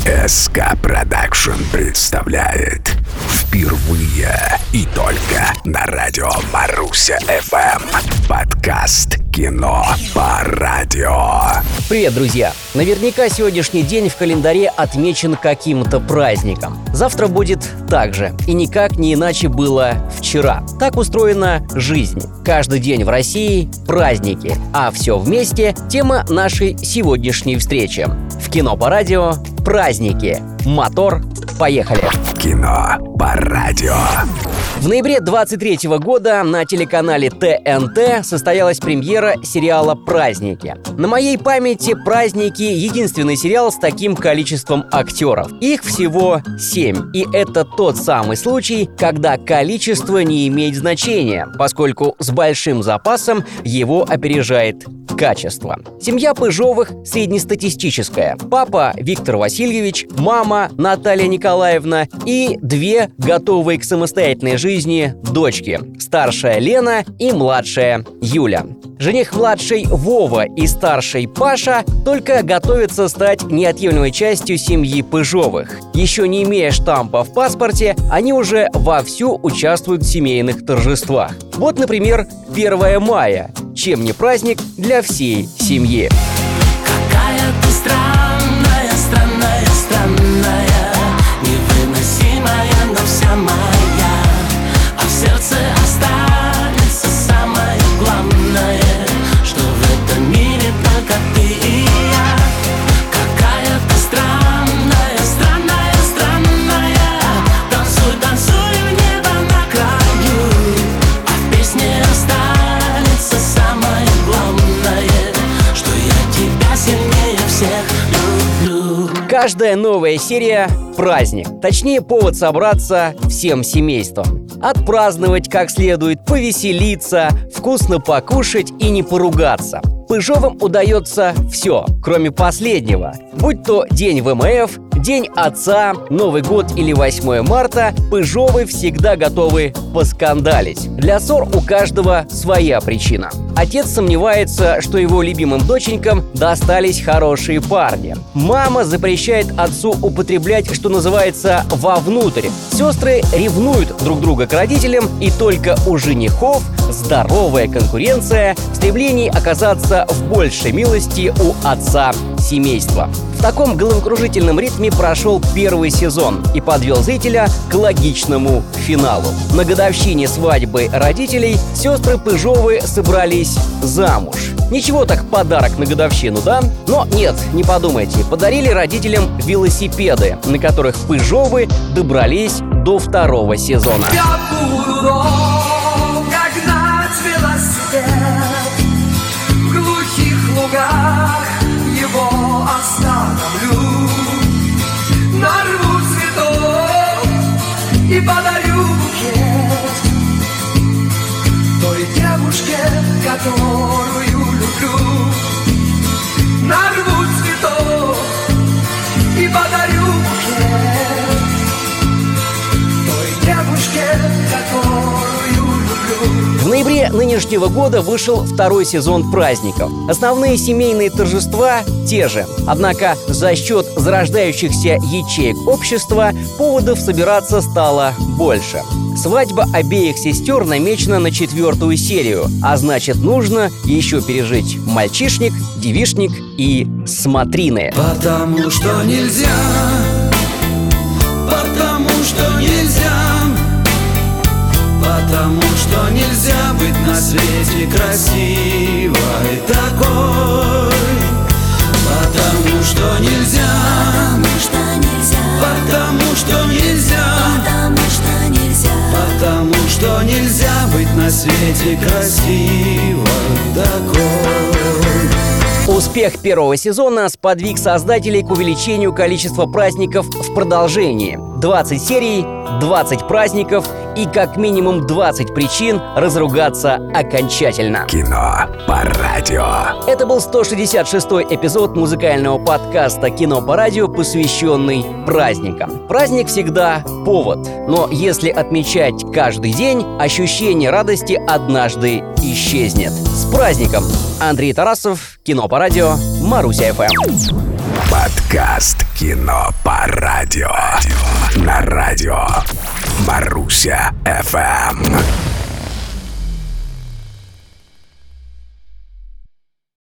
СК Продакшн представляет впервые и только на радио Маруся FM подкаст «Кино по радио». Привет, друзья! Наверняка сегодняшний день в календаре отмечен каким-то праздником. Завтра будет так же, и никак не иначе было вчера. Так устроена жизнь. Каждый день в России – праздники, а все вместе – тема нашей сегодняшней встречи. В «Кино по радио» – праздники. Мотор, поехали! Кино по радио. В ноябре 23 года на телеканале ТНТ состоялась премьера сериала «Праздники». На моей памяти «Праздники» — единственный сериал с таким количеством актеров. Их всего 7. И это тот самый случай, когда количество не имеет значения, поскольку с большим запасом его опережает качество. Семья Пыжовых среднестатистическая. Папа Виктор Васильевич, мама Наталья Николаевна и две готовые к самостоятельной жизни дочки. Старшая Лена и младшая Юля. Жених младший Вова и старший Паша только готовятся стать неотъемлемой частью семьи Пыжовых. Еще не имея штампа в паспорте, они уже вовсю участвуют в семейных торжествах. Вот, например, 1 мая. Чем не праздник для всей семьи? Какая ты странная, странная, странная, невыносимая, но вся моя, а в сердце останется самое главное, что в этом мире только ты и я. Какая ты странная, странная, странная, танцуй, танцуй в небо на краю, а в песне останется самое главное, что я тебя сильнее всех люблю. Каждая новая серия – праздник. Точнее, повод собраться всем семейством. Отпраздновать как следует, повеселиться, вкусно покушать и не поругаться. Пыжовым удается все, кроме последнего. Будь то День ВМФ, День Отца, Новый год или 8 марта, Пыжовы всегда готовы поскандалить. Для ссор у каждого своя причина. Отец сомневается, что его любимым доченькам достались хорошие парни. Мама запрещает отцу употреблять, что называется, вовнутрь. Сестры ревнуют друг друга к родителям, и только у женихов здоровая конкуренция в стремлении оказаться в большей милости у отца семейства. В таком головокружительном ритме прошел первый сезон и подвел зрителя к логичному финалу. На годовщине свадьбы родителей сестры Пыжовы собрались замуж. Ничего так подарок на годовщину, да? Но нет, не подумайте, подарили родителям велосипеды, на которых Пыжовы добрались до 2 сезона. Я буду как гнать велосипед в глухих лугах, его остановлю, нарву цветов и подарю букет той девушке, которую люблю. Нарву цветов и подарю букет той девушке, которую люблю. В ноябре нынешнего года вышел 2 сезон праздников. Основные семейные торжества те же. Однако за счет зарождающихся ячеек общества поводов собираться стало больше. Свадьба обеих сестер намечена на 4 серию, а значит, нужно еще пережить мальчишник, девишник и смотрины. Потому что нельзя, потому что нельзя, потому что нельзя быть на свете красивой такой. Потому что нельзя, потому что нельзя, потому что нельзя быть на свете красивой такой. Успех 1 сезона сподвиг создателей к увеличению количества праздников в продолжении. 20 серий, 20 праздников и как минимум 20 причин разругаться окончательно. Кино по радио. Это был 166-й эпизод музыкального подкаста «Кино по радио», посвященный праздникам. Праздник всегда повод, но если отмечать каждый день, ощущение радости однажды исчезнет. С праздником! Андрей Тарасов, «Кино по радио», Маруся FM. Подкаст Кино по радио. На радио Маруся FM.